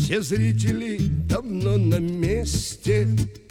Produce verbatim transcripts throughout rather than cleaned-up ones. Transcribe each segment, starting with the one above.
Все зрители давно на месте,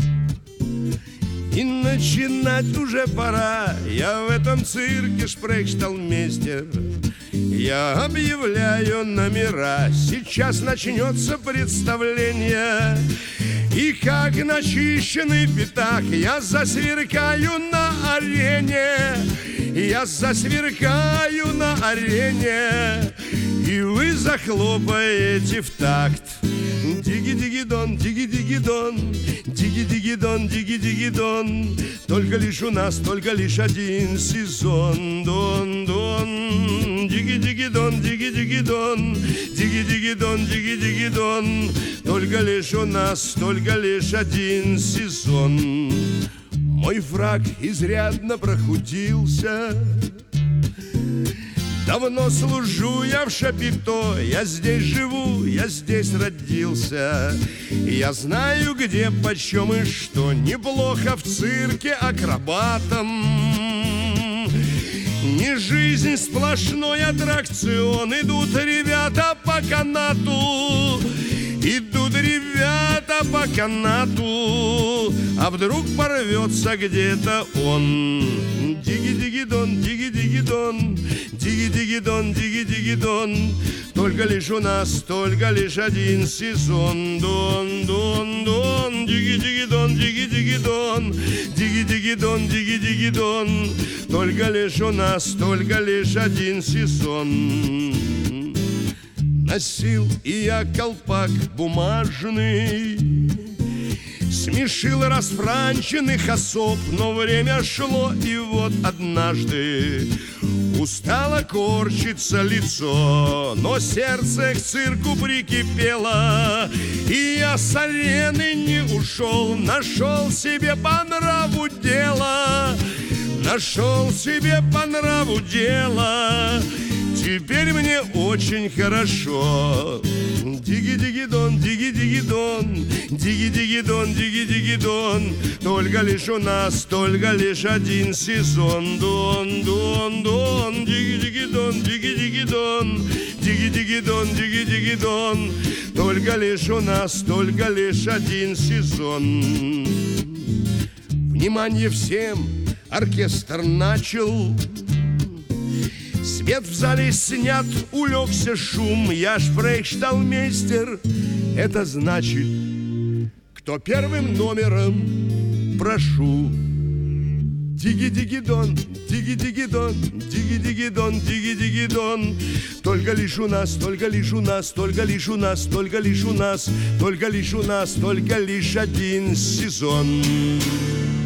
и начинать уже пора. Я в этом цирке шпрехшталмейстер. Я объявляю номера. Сейчас начнется представление, и как начищенный пятак я засверкаю на арене. Я засверкаю на арене, и вы захлопаете в такт. Диги-диги-дон, диги-диги-дон, диги-диги-дон, диги-диги-дон. Только лишь у нас, только лишь один сезон. Дон-дон, диги-диги-дон, диги-диги-дон, диги-диги-дон, диги-диги-дон. Только лишь у нас, только лишь один сезон. Мой фрак изрядно прохудился. Давно служу я в Шапито, я здесь живу, я здесь родился. Я знаю, где, почем и что. Неплохо в цирке акробатом. Не жизнь, сплошной аттракцион. Идут ребята по канату, идут ребята по канату. А вдруг порвется где-то он. Диги-диги-дон, диги-диги-дон, диги-диги-дон, диги-диги-дон. Только лишь у нас, только лишь один сезон. Дон-дон-дон, диги-диги-дон, диги-диги-дон, диги-диги-дон, диги-диги-дон. Только лишь у нас, только лишь один сезон. Носил и я колпак бумажный, смешил расфранченных особ, но время шло, и вот однажды устало корчится лицо, но сердце к цирку прикипело, и я с арены не ушел. Нашел себе по нраву дело, нашел себе по нраву дело. Теперь мне очень хорошо. Диги-диги-дон, диги-диги-дон, диги-диги-дон, диги-диги-дон. Только лишь у нас, только лишь один сезон. Дон-дон-дон, диги-диги-дон, диги-диги-дон, диги-диги-дон, диги-диги-дон. Только лишь у нас, только лишь один сезон. Внимание всем, оркестр начал. Свет в зале снят, улегся шум. Я шпрехшталмейстер, это значит, кто первым номером, прошу. Диги-диги-дон, диги-диги-дон, диги-диги-дон, диги-диги-дон. Только лишь у нас, только лишь у нас, только лишь у нас, только лишь у нас, только лишь у нас, только лишь один сезон.